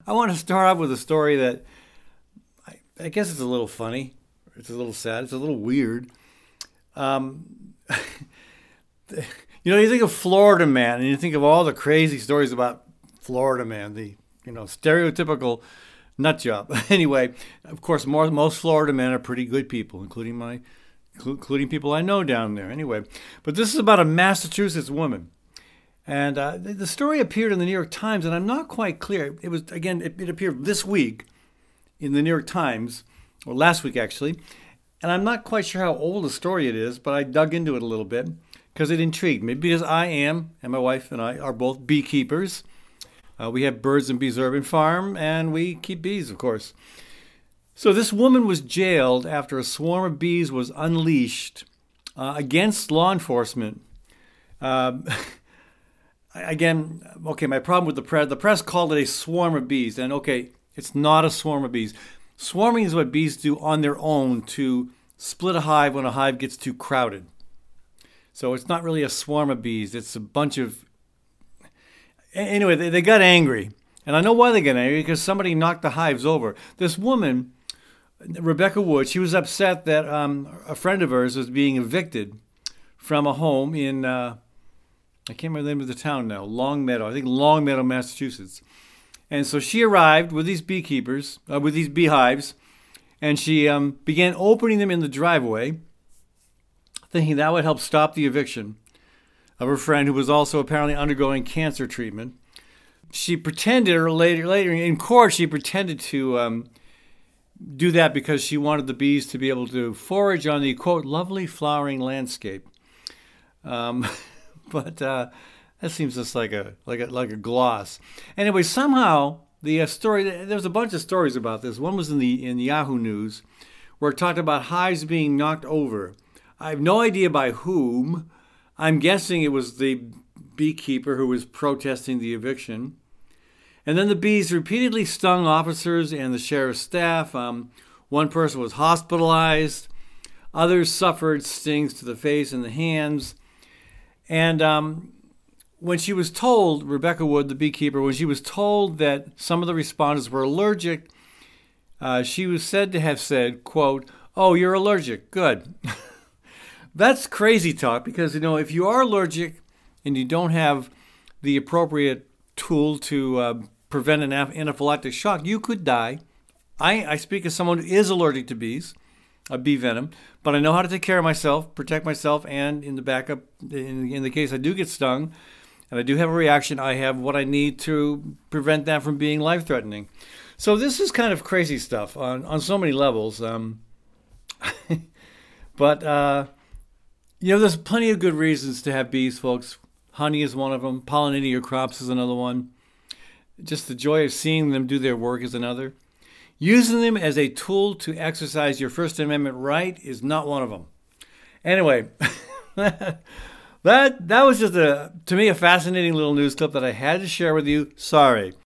I want to start off with a story that I guess it's a little funny. It's a little sad. It's a little weird. Um, you think of Florida Man, and you think of all the crazy stories about Florida Man, the stereotypical nut job. Anyway, of course, most Florida men are pretty good people, including people I know down there. Anyway, but this is about a Massachusetts woman. And the story appeared in the New York Times, and I'm not quite clear. It was, again, it appeared this week in the New York Times, or last week actually. And I'm not quite sure how old a story it is, but I dug into it a little bit because it intrigued me. Because I am, and my wife and I are both beekeepers. We have Birds and Bees Urban Farm, and we keep bees, of course. So this woman was jailed after a swarm of bees was unleashed against law enforcement. Again, okay, my problem with the press called it a swarm of bees. And okay, it's not a swarm of bees. Swarming is what bees do on their own to split a hive when a hive gets too crowded. So it's not really a swarm of bees. It's a bunch of... Anyway, they got angry. And I know why they got angry, because somebody knocked the hives over. This woman, Rebecca Wood, she was upset that a friend of hers was being evicted from a home in... I can't remember the name of the town now. Longmeadow. I think Longmeadow, Massachusetts. And so she arrived with these beekeepers, with these beehives, and she began opening them in the driveway, thinking that would help stop the eviction of her friend, who was also apparently undergoing cancer treatment. She pretended, or later in court, she pretended to do that because she wanted the bees to be able to forage on the, quote, lovely flowering landscape. But that seems just like a gloss. Anyway, somehow the story, there's a bunch of stories about this. One was in Yahoo News, where it talked about hives being knocked over. I have no idea by whom. I'm guessing it was the beekeeper who was protesting the eviction. And then the bees repeatedly stung officers and the sheriff's staff. One person was hospitalized. Others suffered stings to the face and the hands. And when she was told, Rebecca Wood, the beekeeper, when she was told that some of the respondents were allergic, she was said to have said, quote, "Oh, you're allergic. Good." That's crazy talk because, if you are allergic and you don't have the appropriate tool to prevent an anaphylactic shock, you could die. I speak as someone who is allergic to bees. Bee venom, but I know how to take care of myself, protect myself, and in the backup, in the case I do get stung, and I do have a reaction, I have what I need to prevent that from being life-threatening. So this is kind of crazy stuff on so many levels. But there's plenty of good reasons to have bees, folks. Honey is one of them. Pollinating your crops is another one. Just the joy of seeing them do their work is another. Using them as a tool to exercise your First Amendment right is not one of them. Anyway, that was just to me, a fascinating little news clip that I had to share with you. Sorry,